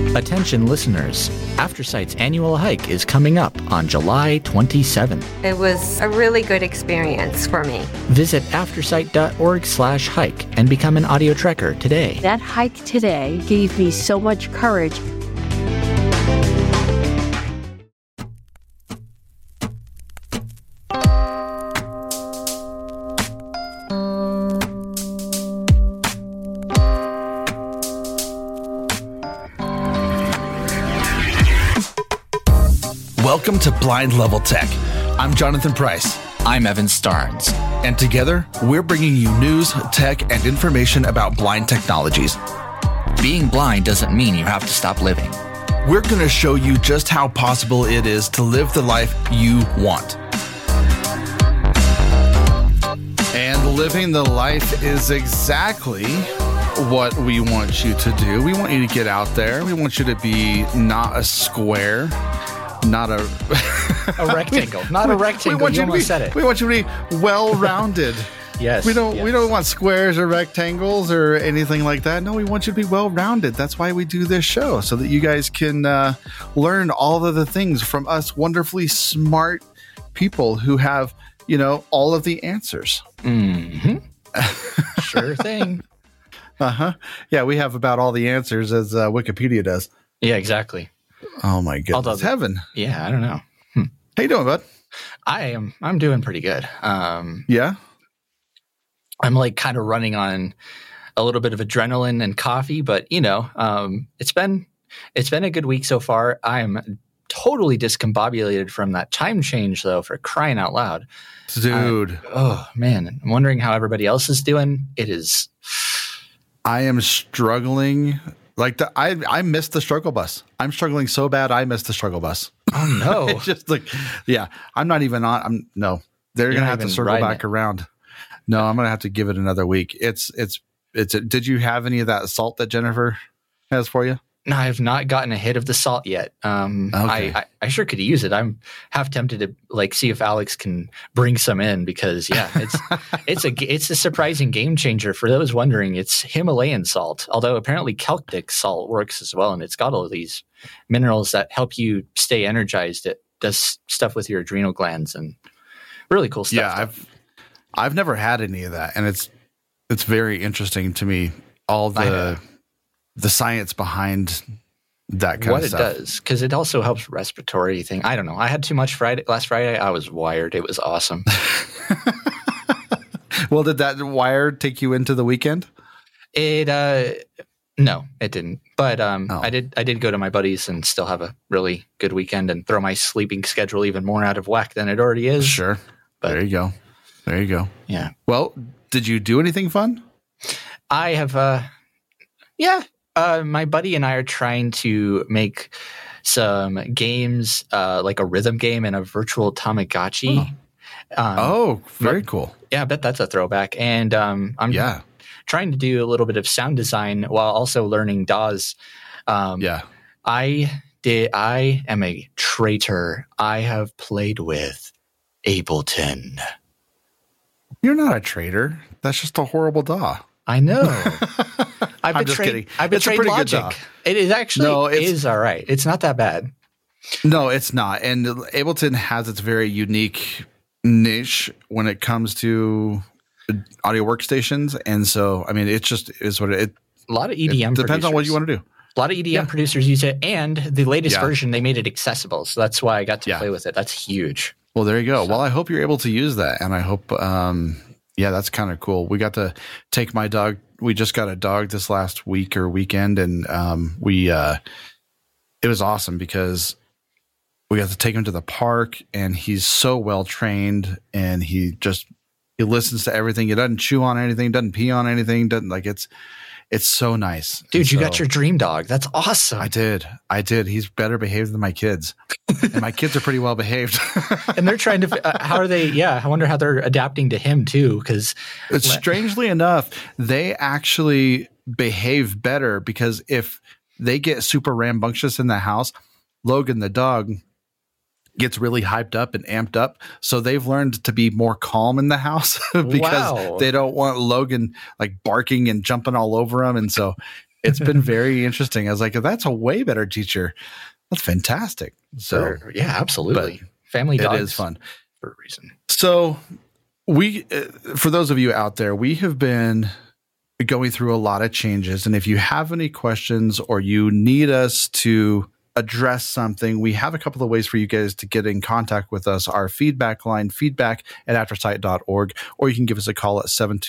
Attention listeners, Aftersight's annual hike is coming up on July 27th. It was a really good experience for me. Visit aftersight.org/hike and become an audio trekker today. That hike today gave me so much courage. Welcome to Blind Level Tech. I'm Jonathan Price. I'm Evan Starnes. And together, we're bringing you news, tech, and information about blind technologies. Being blind doesn't mean you have to stop living. We're going to show you just how possible it is to live the life you want. And living the life is exactly what we want you to do. We want you to get out there. We want you to be not a square. Not a rectangle. Not a rectangle. You almost said it. We want you to be well-rounded. Yes. We don't want squares or rectangles or anything like that. No, we want you to be well-rounded. That's why we do this show, so that you guys can learn all of the things from us wonderfully smart people who have, all of the answers. Mm-hmm. Sure thing. Uh-huh. Yeah, we have about all the answers as Wikipedia does. Yeah, exactly. Oh my goodness. Heaven. Yeah, I don't know. How you doing, bud? I'm doing pretty good. Yeah. I'm like kind of running on a little bit of adrenaline and coffee, but it's been a good week so far. I'm totally discombobulated from that time change though, for crying out loud. Dude. Oh man. I'm wondering how everybody else is doing. I am struggling. I missed the struggle bus. I'm struggling so bad. I missed the struggle bus. Oh no! It's just I'm not even on. No, they're gonna have to circle back around. No, I'm gonna have to give it another week. Did you have any of that salt that Jennifer has for you? No, I have not gotten a hit of the salt yet. Okay. I sure could use it. I'm half tempted to see if Alex can bring some in because it's a surprising game changer for those wondering. It's Himalayan salt, although apparently Celtic salt works as well, and it's got all of these minerals that help you stay energized. It does stuff with your adrenal glands and really cool stuff. Yeah, I've never had any of that, and it's very interesting to me. All the science behind that kind of stuff. What it does, because it also helps respiratory thing. I don't know. I had too much last Friday. I was wired. It was awesome. Well, did that wire take you into the weekend? No, it didn't. But I did go to my buddies and still have a really good weekend and throw my sleeping schedule even more out of whack than it already is. Sure. But there you go. Yeah. Well, did you do anything fun? I have, yeah. My buddy and I are trying to make some games, like a rhythm game and a virtual Tamagotchi. Very cool. Yeah, I bet that's a throwback. And I'm trying to do a little bit of sound design while also learning DAWs. I am a traitor. I have played with Ableton. You're not a traitor. That's just a horrible DAW. I know. I'm just kidding. I betrayed Logic. It is actually is all right. It's not that bad. No, it's not. And Ableton has its very unique niche when it comes to audio workstations. And so, I mean, it just is what it. A lot of EDM. It depends on what you want to do. A lot of EDM producers use it, and the latest version they made it accessible. So that's why I got to play with it. That's huge. Well, there you go. Well, I hope you're able to use that, and I hope. That's kind of cool. We got to take my dog. We just got a dog this last week or weekend, and it was awesome because we got to take him to the park, and he's so well trained, and he listens to everything. He doesn't chew on anything, doesn't pee on anything, it's so nice. Dude, you got your dream dog. That's awesome. I did. He's better behaved than my kids. And my kids are pretty well behaved. And they're trying to, how are they? Yeah. I wonder how they're adapting to him too. Because strangely enough, they actually behave better because if they get super rambunctious in the house, Logan, the dog, gets really hyped up and amped up. So they've learned to be more calm in the house because they don't want Logan like barking and jumping all over them. And so It's been very interesting. I was like, that's a way better teacher. That's fantastic. So yeah, absolutely. Family dogs. It is fun for a reason. So we, for those of you out there, we have been going through a lot of changes. And if you have any questions or you need us to address something, we have a couple of ways for you guys to get in contact with us. Our feedback line, feedback@aftersight.org, or you can give us a call at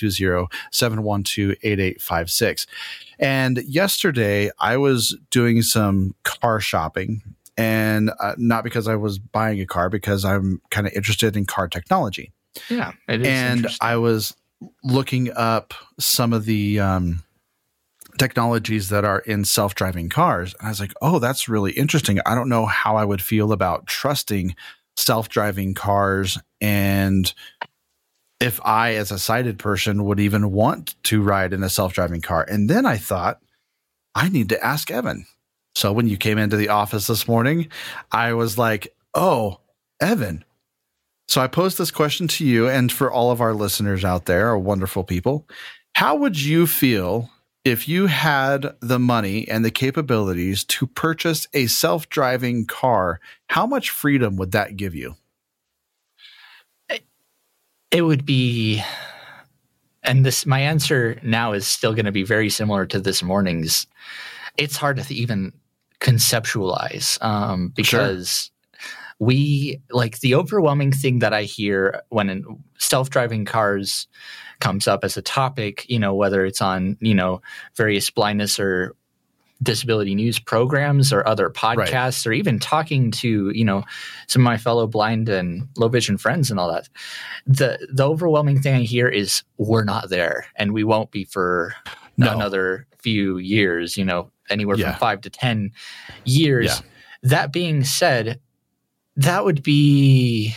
720-712-8856. And yesterday I was doing some car shopping, and not because I was buying a car, because I'm kind of interested in car technology. Yeah, it is. And I was looking up some of the technologies that are in self-driving cars. And I was like, oh, that's really interesting. I don't know how I would feel about trusting self-driving cars, and if I, as a sighted person, would even want to ride in a self-driving car. And then I thought, I need to ask Evan. So when you came into the office this morning, I was like, oh, Evan. So I posed this question to you and for all of our listeners out there, our wonderful people. How would you feel if you had the money and the capabilities to purchase a self-driving car? How much freedom would that give you? It would be, and my answer now is still going to be very similar to this morning's. It's hard to even conceptualize because the overwhelming thing that I hear when self-driving cars comes up as a topic, whether it's on, various blindness or disability news programs or other podcasts, or even talking to, some of my fellow blind and low vision friends and all that. The overwhelming thing I hear is we're not there, and we won't be for another few years, anywhere from 5 to 10 years. Yeah. That being said, that would be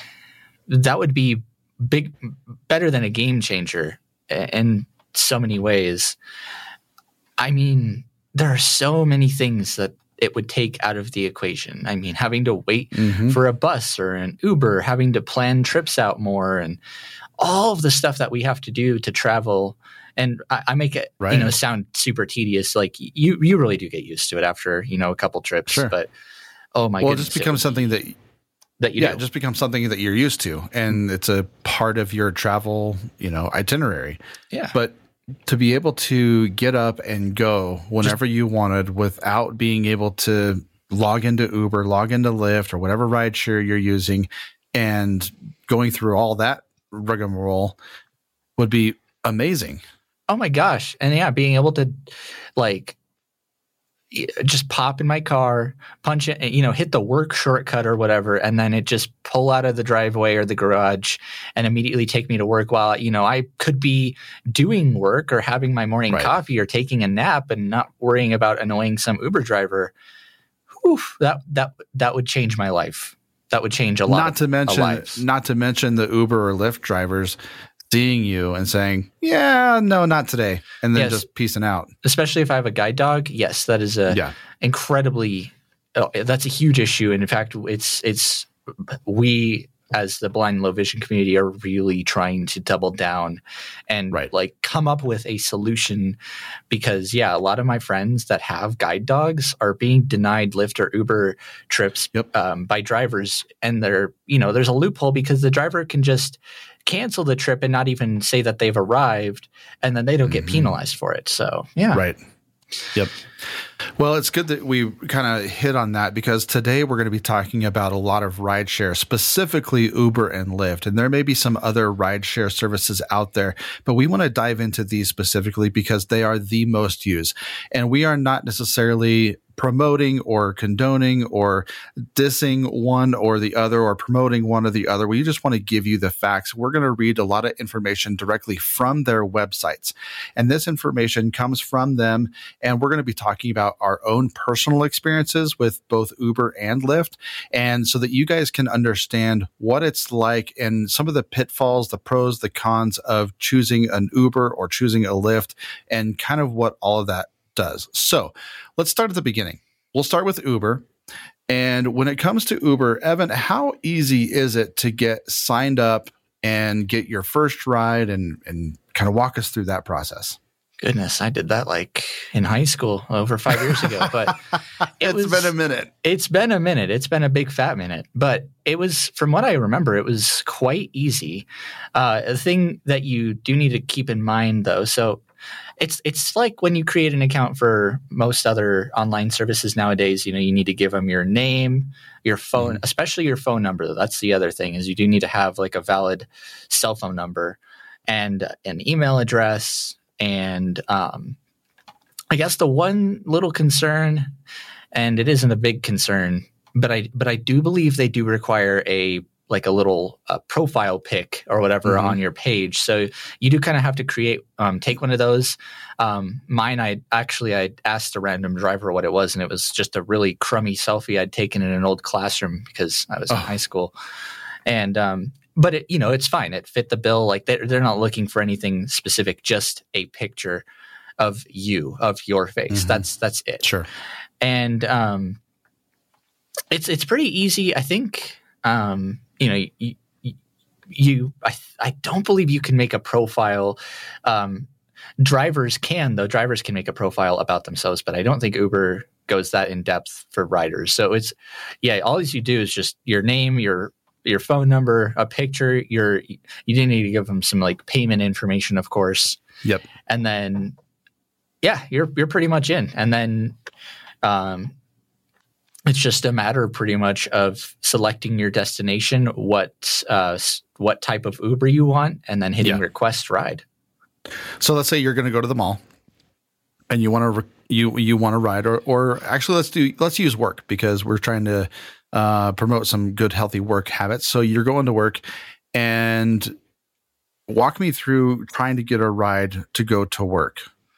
better than a game changer in so many ways. I mean, there are so many things that it would take out of the equation. I mean, having to wait for a bus or an Uber, having to plan trips out more, and all of the stuff that we have to do to travel. And I make it, sound super tedious. Like you really do get used to it after, a couple trips. Sure. But oh my goodness. Well, it just becomes something that you do. It just becomes something that you're used to, and it's a part of your travel, itinerary. Yeah. But to be able to get up and go whenever you wanted without being able to log into Uber, log into Lyft, or whatever rideshare you're using, and going through all that rigmarole would be amazing. Oh my gosh. And being able to just pop in my car, punch it, hit the work shortcut or whatever, and then it just pull out of the driveway or the garage and immediately take me to work while, I could be doing work or having my morning coffee or taking a nap and not worrying about annoying some Uber driver. Whew, that would change my life. That would change a lot. Not to mention the Uber or Lyft drivers seeing you and saying, yeah, no, not today. And then just peacing out. Especially if I have a guide dog. Yes, that is that's a huge issue. And in fact, it's we as the blind and low vision community are really trying to double down and come up with a solution, because a lot of my friends that have guide dogs are being denied Lyft or Uber trips by drivers. And there's a loophole because the driver can just cancel the trip and not even say that they've arrived, and then they don't get penalized for it. So, Right. Yep. Well, it's good that we kind of hit on that, because today we're going to be talking about a lot of rideshare, specifically Uber and Lyft. And there may be some other rideshare services out there, but we want to dive into these specifically because they are the most used. And we are not necessarily promoting or condoning or dissing one or the other or promoting one or the other. We just want to give you the facts. We're going to read a lot of information directly from their websites, and this information comes from them. And we're going to be talking about our own personal experiences with both Uber and Lyft, and so that you guys can understand what it's like and some of the pitfalls, the pros, the cons of choosing an Uber or choosing a Lyft, and kind of what all of that does. So let's start at the beginning. We'll start with Uber. And when it comes to Uber, Evan, how easy is it to get signed up and get your first ride, and kind of walk us through that process? Goodness, I did that like in high school over 5 years ago, but It's been a minute. It's been a minute. It's been a big fat minute, but it was, from what I remember, it was quite easy. A thing that you do need to keep in mind though, so it's like when you create an account for most other online services nowadays, you need to give them your name, your phone, especially your phone number. That's the other thing, is you do need to have like a valid cell phone number and an email address. And I guess the one little concern, and it isn't a big concern, but I do believe they do require a little profile pic or whatever on your page. So you do kind of have to take one of those. Mine, I asked a random driver what it was, and it was just a really crummy selfie I'd taken in an old classroom because I was in high school. And but it's fine. It fit the bill. Like they're not looking for anything specific, just a picture of your face. That's it. Sure. And it's pretty easy. I think I don't believe you can make a profile. Drivers can, though. Drivers can make a profile about themselves, but I don't think Uber goes that in depth for riders. So all you do is just your name, your phone number, a picture. You do need to give them some like payment information, of course. Yep. And then, you're pretty much in. And then, it's just a matter pretty much of selecting your destination, what type of Uber you want, and then hitting request ride. So let's say you're going to go to the mall and you want to you want to ride, or actually let's use work, because we're trying to promote some good, healthy work habits. So you're going to work, and walk me through trying to get a ride to go to work.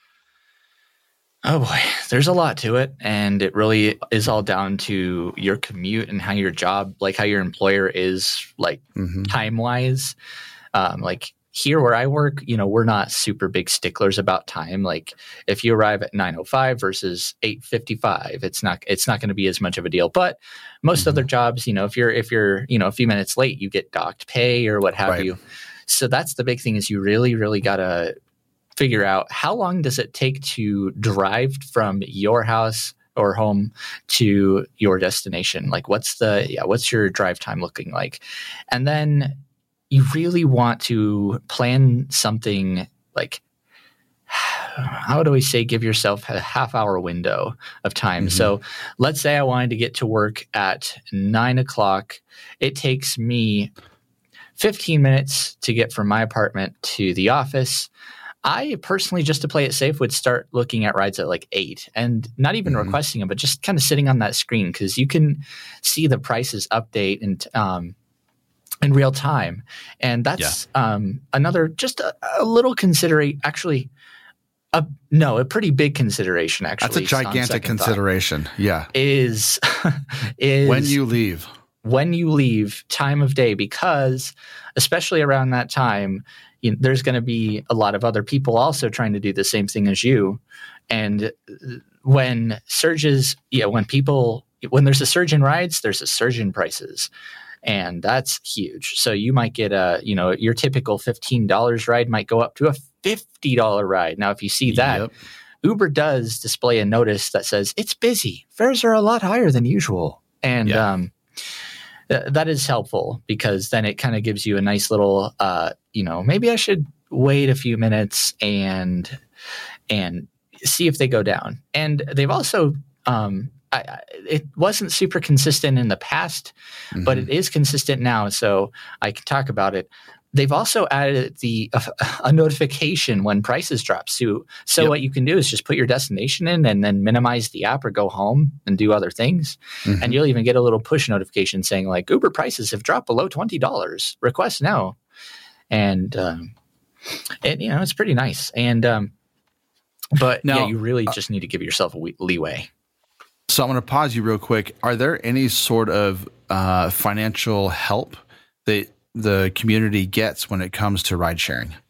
Oh boy, there's a lot to it, and it really is all down to your commute and how your job, like how your employer is, like time wise. Like here where I work, we're not super big sticklers about time. Like if you arrive at 9:05 versus 8:55, it's not going to be as much of a deal. But most other jobs, if you're a few minutes late, you get docked pay or what have you. So that's the big thing, is you really, really gotta figure out how long does it take to drive from your house or home to your destination. Like what's your drive time looking like? And then you really want to plan something like, how do we say, give yourself a half-hour window of time. So let's say I wanted to get to work at 9:00. It takes me 15 minutes to get from my apartment to the office. I personally, just to play it safe, would start looking at rides at like 8, and not even requesting them, but just kind of sitting on that screen, because you can see the prices update and in real time. And that's another, just a little actually, a pretty big consideration, actually. That's a gigantic consideration. Is when you leave time of day, because especially around that time, there's going to be a lot of other people also trying to do the same thing as you. And when there's a surge in rides, there's a surge in prices. And that's huge. So you might get your typical $15 ride might go up to a $50 ride. Now, if you see that, Uber does display a notice that says it's busy. Fares are a lot higher than usual. And that is helpful, because then it kind of gives you a nice little, maybe I should wait a few minutes and see if they go down. And they've also, it wasn't super consistent in the past, but it is consistent now, so I can talk about it. They've also added a notification when prices drop. So what you can do is just put your destination in and then minimize the app or go home and do other things. And you'll even get a little push notification saying like, Uber prices have dropped below $20. Request now. And it's pretty nice. And but now, you really just need to give yourself a leeway. So I'm going to pause you real quick. Are there any sort of financial help that the community gets when it comes to ride sharing?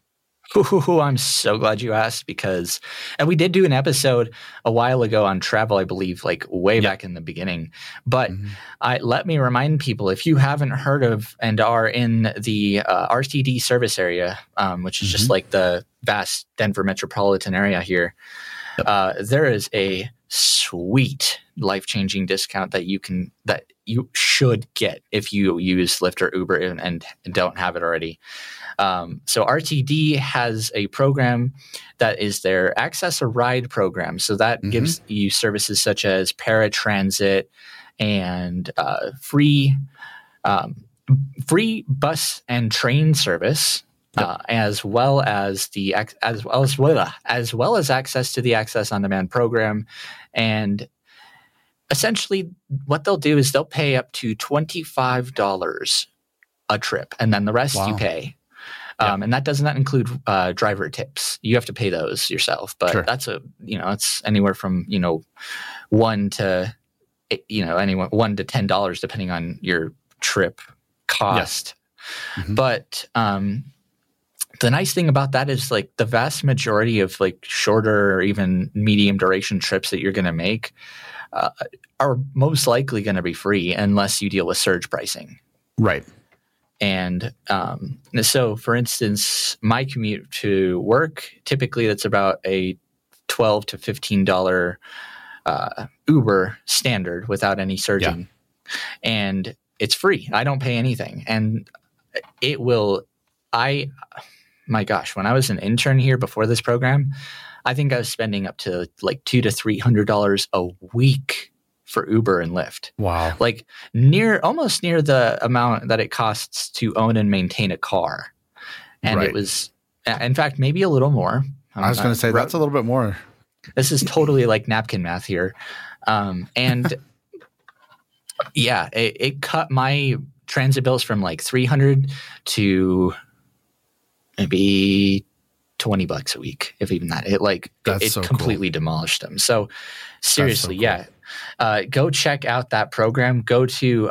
Ooh, I'm so glad you asked and we did do an episode a while ago on travel, I believe, like way back in the beginning. But let me remind people, if you haven't heard of and are in the RTD service area, which is just like the vast Denver metropolitan area here, there is a sweet life-changing discount that you should get if you use Lyft or Uber and don't have it already. So RTD has a program that is their Access a Ride program. So that gives you services such as paratransit and free bus and train service, as well as access to the Access on Demand program. And essentially, what they'll do is they'll pay up to $25 a trip, and then the rest you pay. And that does not include driver tips. You have to pay those yourself, but that's it's anywhere from $1 to $10 depending on your trip cost. But the nice thing about that is like the vast majority of like shorter or even medium duration trips that you're going to make are most likely going to be free unless you deal with surge pricing. Right. And so, for instance, my commute to work, typically that's about a $12 to $15 Uber standard without any surging. And it's free. I don't pay anything. And it will – my gosh, when I was an intern here before this program, I think I was spending up to like $200 to $300 a week for Uber and Lyft. Wow. Like almost near the amount that it costs to own and maintain a car. And it was, in fact, maybe a little more. I was going to say that's a little bit more. This is totally like napkin math here. And it cut my transit bills from like $300 to maybe $20 a week, if even that. It so completely demolished them. So seriously, go check out that program. Go to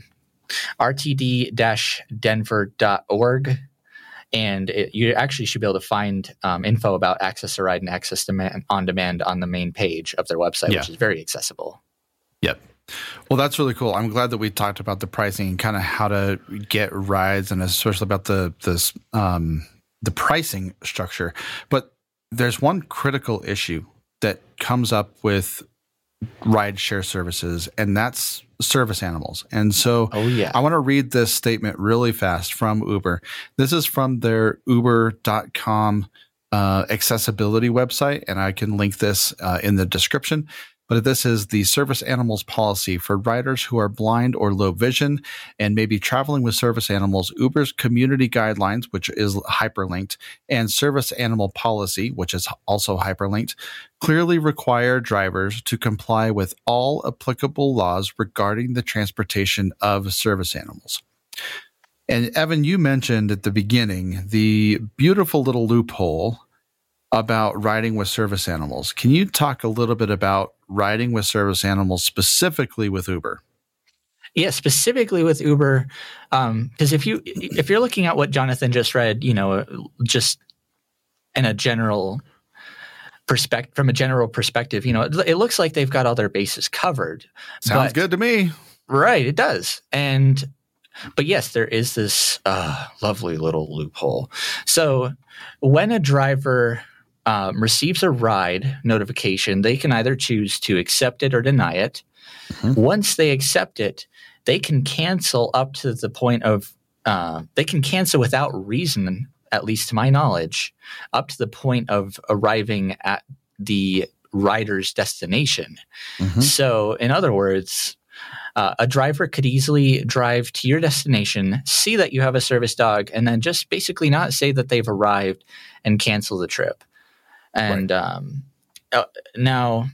rtd-denver.org, and you actually should be able to find info about Access a Ride and Access on Demand on the main page of their website, which is very accessible. Yep. Well, that's really cool. I'm glad that we talked about the pricing and kind of how to get rides, and especially about the pricing structure. But there's one critical issue that comes up with ride share services, and that's service animals. And so I want to read this statement really fast from Uber. This is from their uber.com accessibility website, and I can link this in the description. But this is the service animals policy for riders who are blind or low vision and may be traveling with service animals. Uber's community guidelines, which is hyperlinked, and service animal policy, which is also hyperlinked, clearly require drivers to comply with all applicable laws regarding the transportation of service animals. And Evan, you mentioned at the beginning the beautiful little loophole about riding with service animals. Can you talk a little bit about riding with service animals specifically with Uber? Yeah, specifically with Uber, because if you're looking at what Jonathan just read, just in a general from a general perspective, it looks like they've got all their bases covered. Sounds good to me. Right, it does. But yes, there is this lovely little loophole. So when a driver receives a ride notification, they can either choose to accept it or deny it. Once they accept it, they can cancel up to the point of they can cancel without reason, at least to my knowledge, up to the point of arriving at the rider's destination. So in other words, a driver could easily drive to your destination, see that you have a service dog, and then just basically not say that they've arrived and cancel the trip. And now,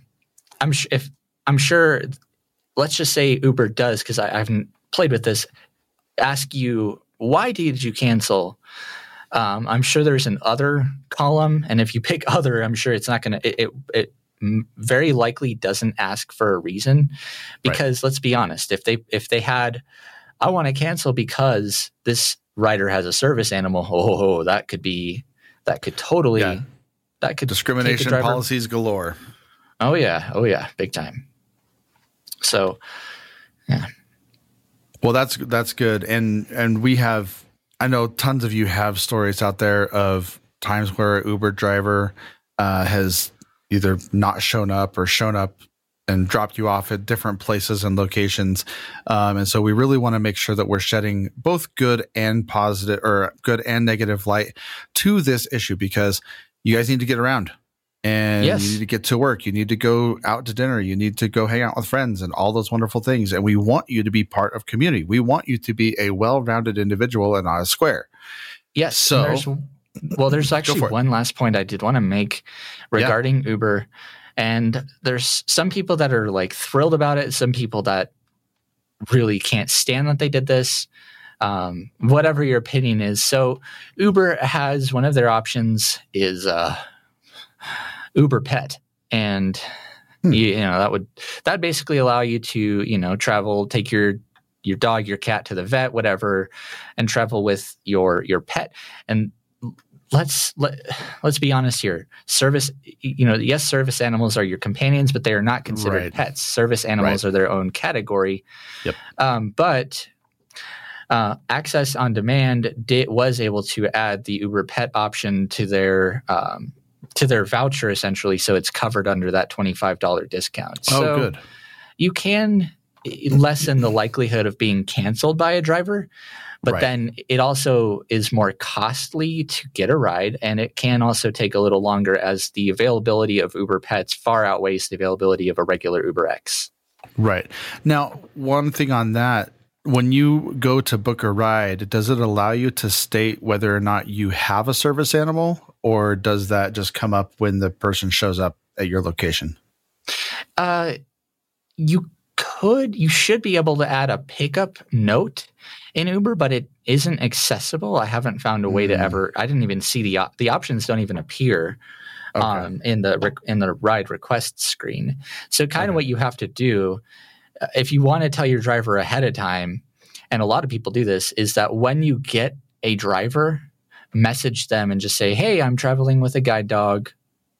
I'm sure. Let's just say Uber does, because I haven't played with this. Ask you, why did you cancel? I'm sure there's an other column, and if you pick other, I'm sure it's not going to. It very likely doesn't ask for a reason, because let's be honest, if they had, I want to cancel because this rider has a service animal, that could be that could totally Yeah. that could take a Discrimination driver- policies galore. Oh yeah, big time. So, yeah. Well, that's good. And we have, I know tons of you have stories out there of times where an Uber driver has either not shown up or shown up and dropped you off at different places and locations. And so we really want to make sure that we're shedding both good and positive or good and negative light to this issue, because you guys need to get around. And Yes. you need to get to work. You need to go out to dinner. You need to go hang out with friends and all those wonderful things. And we want you to be part of community. We want you to be a well-rounded individual and not a square. Yes. So- there's actually for it. one last point I did want to make regarding Uber. And there's some people that are like thrilled about it. Some people that really can't stand that they did this. Whatever your opinion is. So Uber has one of their options is Uber Pet, and that would basically allow you to travel, take your dog, your cat to the vet, whatever, and travel with your pet. And let's be honest here. Service animals are your companions, but they are not considered Right. pets. Service animals are their own category. Yep. But Access on Demand was able to add the Uber Pet option to their voucher, essentially, so it's covered under that $25 discount. So good. you can lessen the likelihood of being canceled by a driver, but Right. then it also is more costly to get a ride, and it can also take a little longer as the availability of Uber Pets far outweighs the availability of a regular Uber X. Right. Now, one thing on that, when you go to book a ride, does it allow you to state whether or not you have a service animal, or does that just come up when the person shows up at your location? You should be able to add a pickup note in Uber, but it isn't accessible. I haven't found a way to ever. I didn't even see the options don't even appear in the ride request screen. So kind of what you have to do, if you want to tell your driver ahead of time, and a lot of people do this, is that when you get a driver, message them and just say, "Hey, I'm traveling with a guide dog,"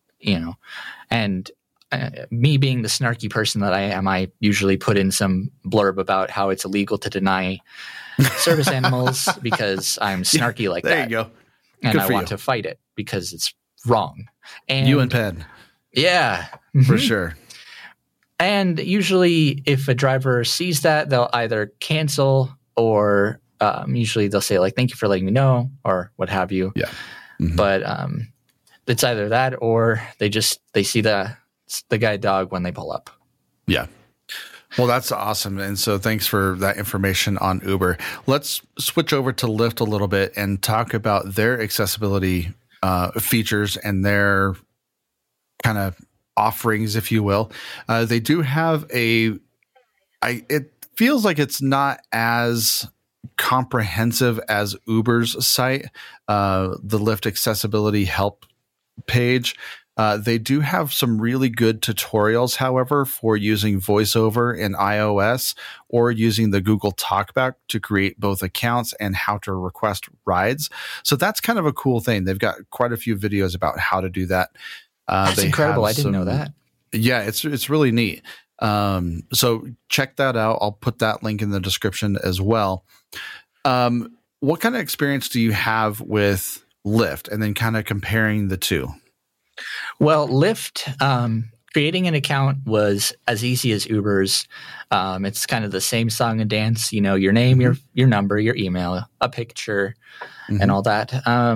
and me being the snarky person that I am, I usually put in some blurb about how it's illegal to deny service animals because I'm snarky like There that. you go. And Good I for want you. to fight it because it's wrong. And You and Penn, yeah, for sure. And usually if a driver sees that, they'll either cancel or usually they'll say like, "Thank you for letting me know," or what have you. Yeah. Mhm. But it's either that or they see the guide dog when they pull up. Yeah. Well, that's awesome. And so thanks for that information on Uber. Let's switch over to Lyft a little bit and talk about their accessibility features and their kind of offerings, if you will. They do have it feels like it's not as comprehensive as Uber's site, the Lyft accessibility help page. They do have some really good tutorials, however, for using VoiceOver in iOS or using the Google Talkback to create both accounts and how to request rides. So that's kind of a cool thing. They've got quite a few videos about how to do that. That's incredible. I didn't know that. Yeah, it's really neat. So check that out. I'll put that link in the description as well. What kind of experience do you have with Lyft, and then kind of comparing the two? Well, Lyft, creating an account was as easy as Uber's. It's kind of the same song and dance, your name, your number, your email, a picture, and all that.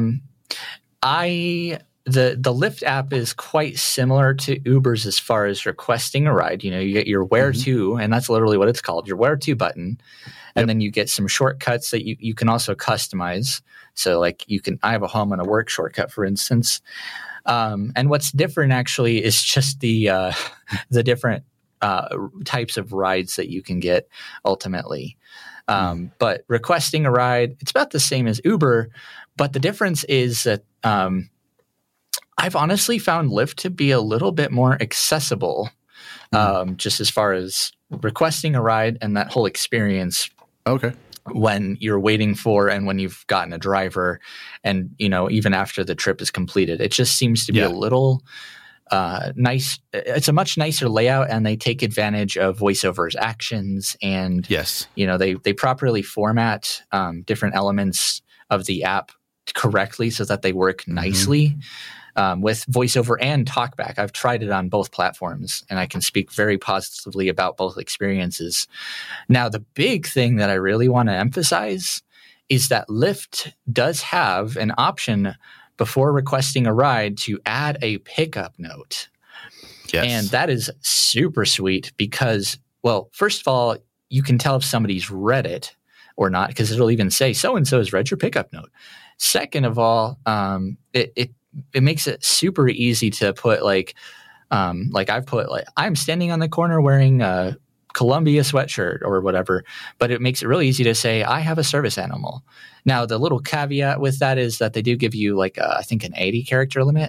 The Lyft app is quite similar to Uber's as far as requesting a ride. You get your where to, and that's literally what it's called, your where to button. And then you get some shortcuts that you can also customize. So like I have a home and a work shortcut, for instance. And what's different actually is just the different types of rides that you can get ultimately. But requesting a ride, it's about the same as Uber, but the difference is that I've honestly found Lyft to be a little bit more accessible, just as far as requesting a ride and that whole experience. Okay. when you're waiting for and when you've gotten a driver, and even after the trip is completed. It just seems to be a little nice. It's a much nicer layout, and they take advantage of VoiceOver's actions, and they properly format different elements of the app correctly so that they work nicely with VoiceOver and TalkBack. I've tried it on both platforms, and I can speak very positively about both experiences. Now, the big thing that I really want to emphasize is that Lyft does have an option before requesting a ride to add a pickup note. Yes. And that is super sweet because, well, first of all, you can tell if somebody's read it or not because it'll even say, so-and-so has read your pickup note. Second of all, it makes it super easy to put I've put I'm standing on the corner wearing a Columbia sweatshirt or whatever, but it makes it really easy to say I have a service animal. Now, the little caveat with that is that they do give you I think an 80 character limit.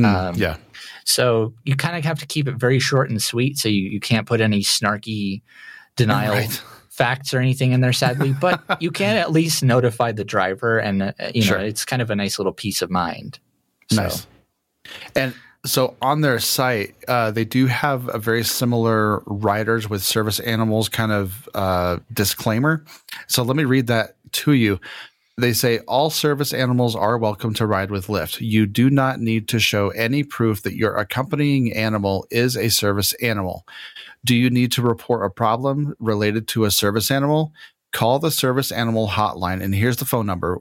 So you kind of have to keep it very short and sweet. So you can't put any snarky denial facts or anything in there, sadly, but you can at least notify the driver, and it's kind of a nice little peace of mind. Nice. And so on their site, they do have a very similar riders with service animals kind of disclaimer. So let me read that to you. They say all service animals are welcome to ride with Lyft. You do not need to show any proof that your accompanying animal is a service animal. Do you need to report a problem related to a service animal? Call the service animal hotline. And here's the phone number: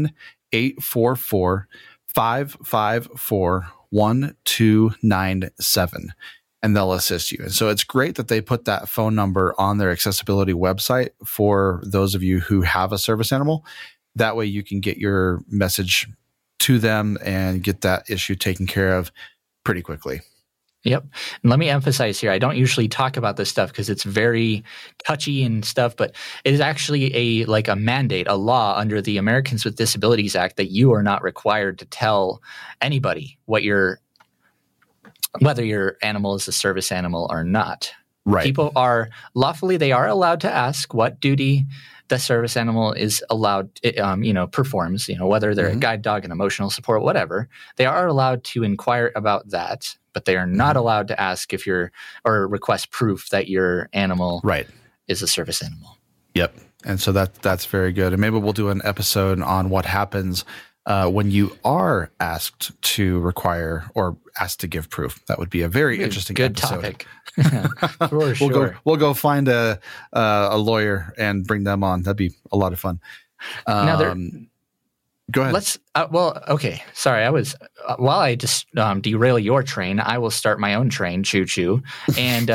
1-844-554-1297. And they'll assist you. And so it's great that they put that phone number on their accessibility website for those of you who have a service animal. That way you can get your message to them and get that issue taken care of pretty quickly. Yep. And let me emphasize here, I don't usually talk about this stuff because it's very touchy and stuff, but it is actually a mandate, a law under the Americans with Disabilities Act that you are not required to tell anybody whether your animal is a service animal or not. Right. People are lawfully, they are allowed to ask what duty the service animal is allowed, performs, whether they're a guide dog, an emotional support, whatever. They are allowed to inquire about that, but they are not allowed to ask or request proof that your animal is a service animal. Yep. And so that's very good. And maybe we'll do an episode on what happens when you are asked to require or asked to give proof. That would be a very interesting good episode. Topic. For sure. We'll go find a lawyer and bring them on. That'd be a lot of fun. Now go ahead. Let's. Okay. Sorry, while I just derail your train, I will start my own train. Choo choo. And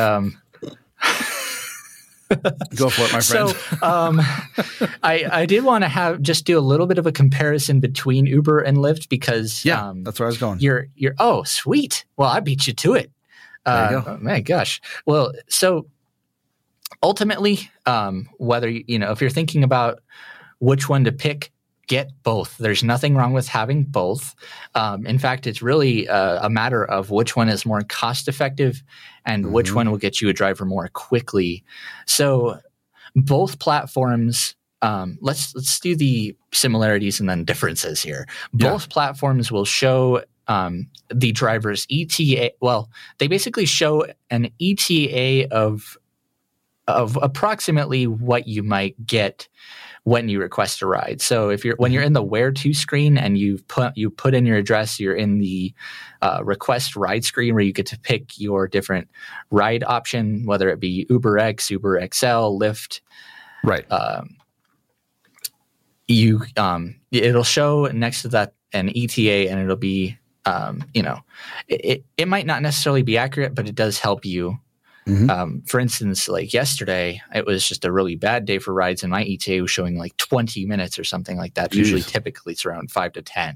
go for it, my friend. So I did want to do a little bit of a comparison between Uber and Lyft because that's where I was going. You're oh sweet. Well, I beat you to it. There you go. Oh, my gosh. Well, so ultimately, whether if you're thinking about which one to pick, get both. There's nothing wrong with having both. In fact, it's really a matter of which one is more cost effective and which one will get you a driver more quickly. So both platforms, let's do the similarities and then differences here. Both platforms will show the driver's ETA. Well, they basically show an ETA of approximately what you might get when you request a ride. So when you're in the where to screen and you put in your address, you're in the request ride screen where you get to pick your different ride option, whether it be UberX, Uber XL, Lyft. Right. It'll show next to that an ETA, and it'll be it might not necessarily be accurate, but it does help you. For instance, like yesterday, it was just a really bad day for rides, and my ETA was showing like 20 minutes or something like that. Usually, typically, it's around 5 to 10.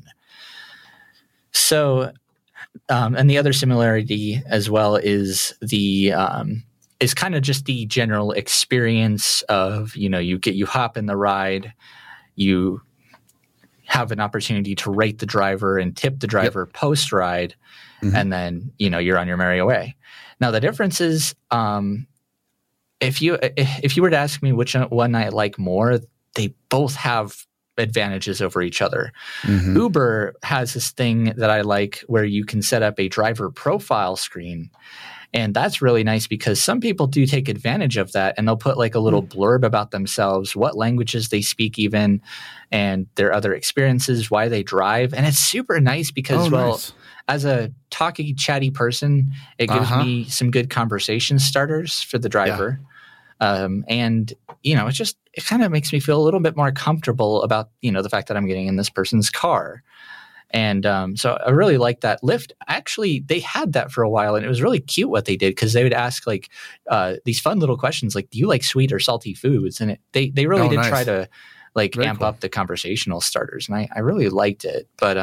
So, and the other similarity as well is is kind of just the general experience of you hop in the ride, you have an opportunity to rate the driver and tip the driver post ride, and then you're on your merry way. Now the difference is, if you were to ask me which one I like more, they both have advantages over each other. Mhm. Uber has this thing that I like where you can set up a driver profile screen. And that's really nice because some people do take advantage of that, and they'll put like a little blurb about themselves, what languages they speak even, and their other experiences, why they drive. And it's super nice because, Nice. as a talky, chatty person, it gives me some good conversation starters for the driver. And, it kind of makes me feel a little bit more comfortable about, the fact that I'm getting in this person's car. And so I really like that. Lyft, actually, they had that for a while, and it was really cute what they did because they would ask like these fun little questions like, do you like sweet or salty foods? And they really did try to like Very amp cool. up the conversational starters. And I really liked it. But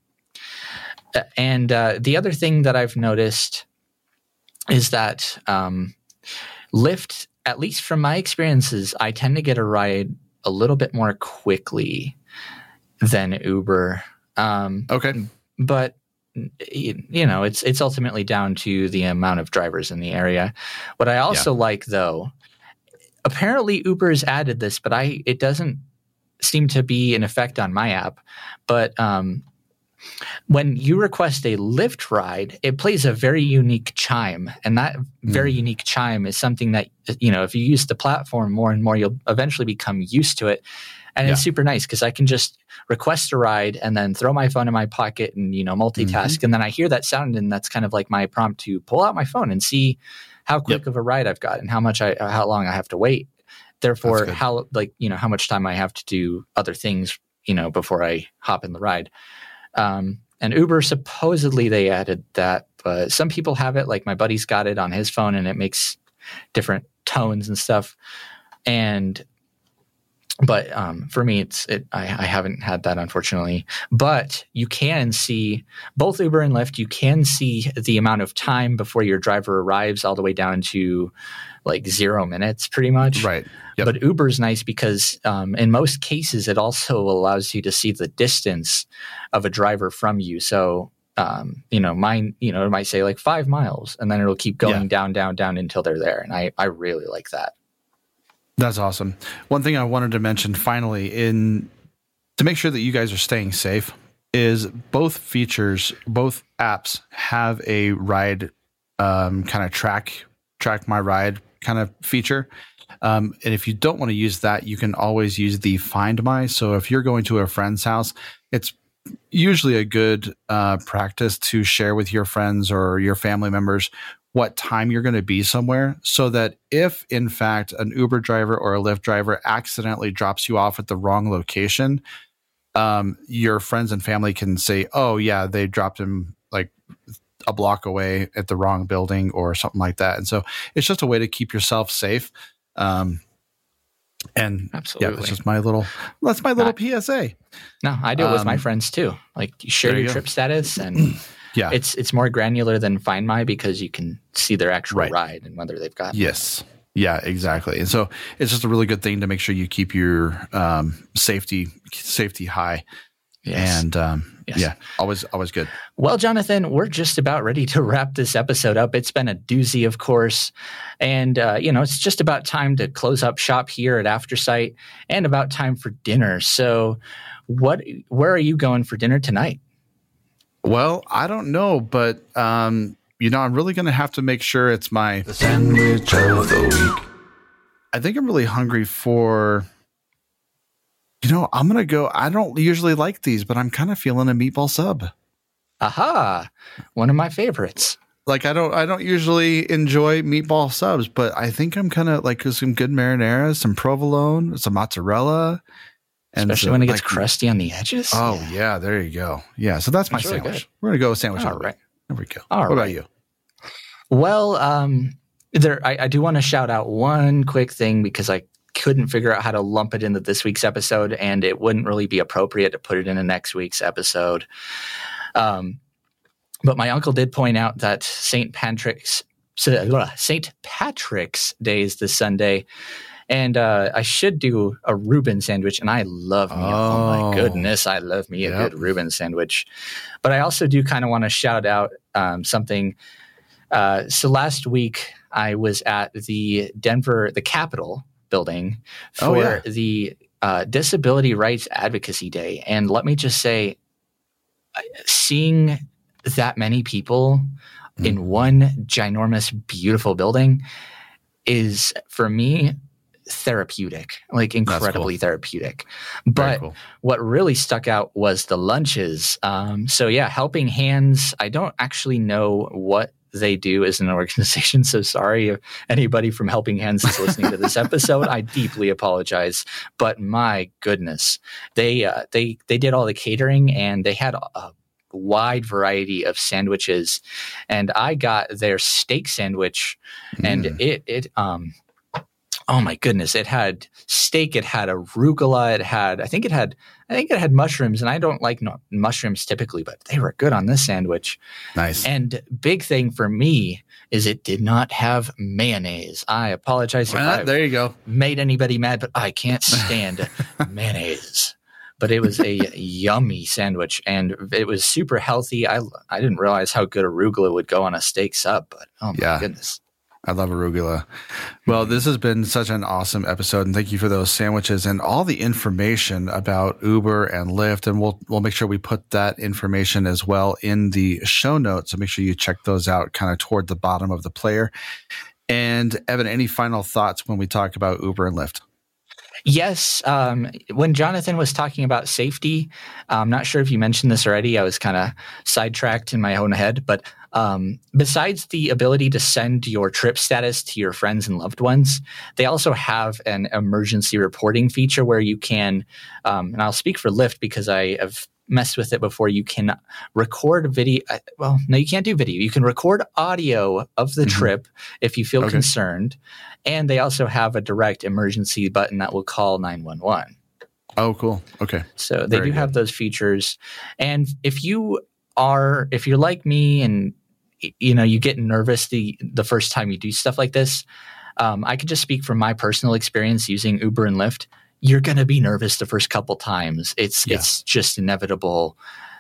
the other thing that I've noticed is that Lyft, at least from my experiences, I tend to get a ride a little bit more quickly than Uber. Okay. But it's ultimately down to the amount of drivers in the area. What I also like, though, apparently Uber's added this, but it doesn't seem to be an effect on my app. But when you request a Lyft ride, it plays a very unique chime, and that very unique chime is something that if you use the platform more and more, you'll eventually become used to it. And it's super nice because I can just request a ride and then throw my phone in my pocket and, multitask. And then I hear that sound, and that's kind of like my prompt to pull out my phone and see how quick of a ride I've got and how long I have to wait. Therefore, how much time I have to do other things, before I hop in the ride. And Uber, supposedly they added that, but some people have it. Like my buddy's got it on his phone, and it makes different tones and stuff. But for me, I haven't had that, unfortunately. But you can see both Uber and Lyft. You can see the amount of time before your driver arrives, all the way down to like 0 minutes, pretty much. Right. Yep. But Uber's nice because in most cases, it also allows you to see the distance of a driver from you. So mine, it might say like 5 miles, and then it'll keep going down until they're there. And I really like that. That's awesome. One thing I wanted to mention finally to make sure that you guys are staying safe is both apps have a ride kind of track my ride kind of feature. And if you don't want to use that, you can always use the Find My. So if you're going to a friend's house, it's usually a good practice to share with your friends or your family members what time you're going to be somewhere, so that if in fact an Uber driver or a Lyft driver accidentally drops you off at the wrong location, your friends and family can say, oh yeah, they dropped him like a block away at the wrong building or something like that. And so it's just a way to keep yourself safe. And Absolutely. that's just my little PSA. No, I do it with my friends too. Like you share your trip status, and it's more granular than Find My because you can see their actual ride and whether they've got. Yes. Yeah, exactly. And so it's just a really good thing to make sure you keep your safety high. Yes. And always good. Well, Jonathan, we're just about ready to wrap this episode up. It's been a doozy, of course. And, it's just about time to close up shop here at Aftersight and about time for dinner. So where are you going for dinner tonight? Well, I don't know, but, I'm really going to have to make sure it's the sandwich of the week. I think I'm really hungry for... I'm going to go. I don't usually like these, but I'm kind of feeling a meatball sub. Aha. One of my favorites. Like I don't usually enjoy meatball subs, but I think I'm kind of like some good marinara, some provolone, some mozzarella. And especially when it gets crusty on the edges. Oh yeah, there you go. Yeah. So that's my sandwich. Really, we're going to go with sandwich. All right. There we go. All what about you? Well, I do want to shout out one quick thing because I couldn't figure out how to lump it into this week's episode, and it wouldn't really be appropriate to put it in a next week's episode. But my uncle did point out that St. Patrick's Day is this Sunday, and I should do a Reuben sandwich, and I love me. Oh my goodness, I love me a good Reuben sandwich. But I also do kind of want to shout out something. So last week I was at the Capitol building for the Disability Rights Advocacy Day. And let me just say, seeing that many people in one ginormous, beautiful building is, for me, therapeutic, like incredibly therapeutic. But what really stuck out was the lunches. So yeah, Helping Hands, I don't actually know what they do as an organization. So sorry if anybody from Helping Hands is listening to this episode. I deeply apologize. But my goodness, they did all the catering, and they had a wide variety of sandwiches. And I got their steak sandwich, and it oh my goodness, it had steak, it had arugula, I think it had mushrooms, and I don't like mushrooms typically, but they were good on this sandwich. Nice. And big thing for me is it did not have mayonnaise. I apologize if there you go. Made anybody mad, but I can't stand mayonnaise. But it was a yummy sandwich, and it was super healthy. I didn't realize how good arugula would go on a steak sub, but oh my goodness. I love arugula. Well, this has been such an awesome episode, and thank you for those sandwiches and all the information about Uber and Lyft. And we'll make sure we put that information as well in the show notes. So make sure you check those out kind of toward the bottom of the player. And Evan, any final thoughts when we talk about Uber and Lyft? Yes. When Jonathan was talking about safety, I'm not sure if you mentioned this already. I was kind of sidetracked in my own head. But besides the ability to send your trip status to your friends and loved ones, they also have an emergency reporting feature where you can, and I'll speak for Lyft because I have messed with it before. You can record video. Well, no, you can't do video. You can record audio of the trip if you feel concerned. And they also have a direct emergency button that will call 911. Oh, cool. Okay. So they do have those features. And if you're like me and you get nervous the first time you do stuff like this, I could just speak from my personal experience using Uber and Lyft. You're going to be nervous the first couple times. It's just inevitable.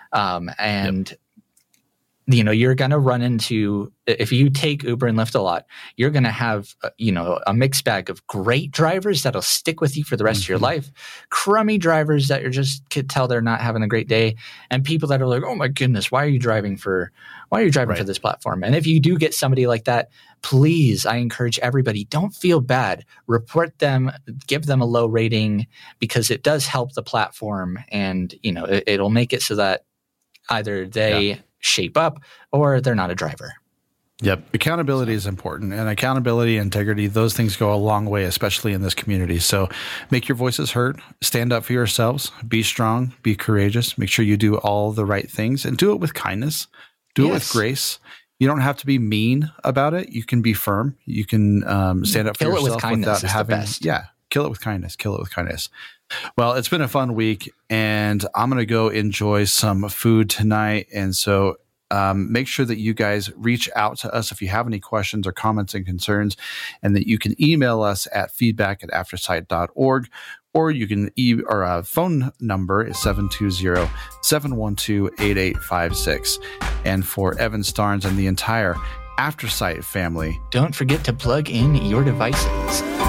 You're going to run into, if you take Uber and Lyft a lot, you're going to have, a mixed bag of great drivers that'll stick with you for the rest of your life, crummy drivers that could tell they're not having a great day, and people that are like, oh my goodness, why are you driving for this platform? And if you do get somebody like that, please, I encourage everybody, don't feel bad. Report them, give them a low rating, because it does help the platform, and, it'll make it so that either they shape up or they're not a driver. Yep. Accountability is important, and accountability, integrity, those things go a long way, especially in this community. So make your voices heard, stand up for yourselves, be strong, be courageous, make sure you do all the right things, and do it with kindness, do it with grace. You don't have to be mean about it. You can be firm. You can stand up for yourself with kindness without having, kill it with kindness. Well, it's been a fun week, and I'm going to go enjoy some food tonight. And so make sure that you guys reach out to us if you have any questions or comments and concerns, and that you can email us at feedback@aftersight.org, or you can our phone number is 720-712-8856. And for Evan Starnes and the entire Aftersight family, don't forget to plug in your devices.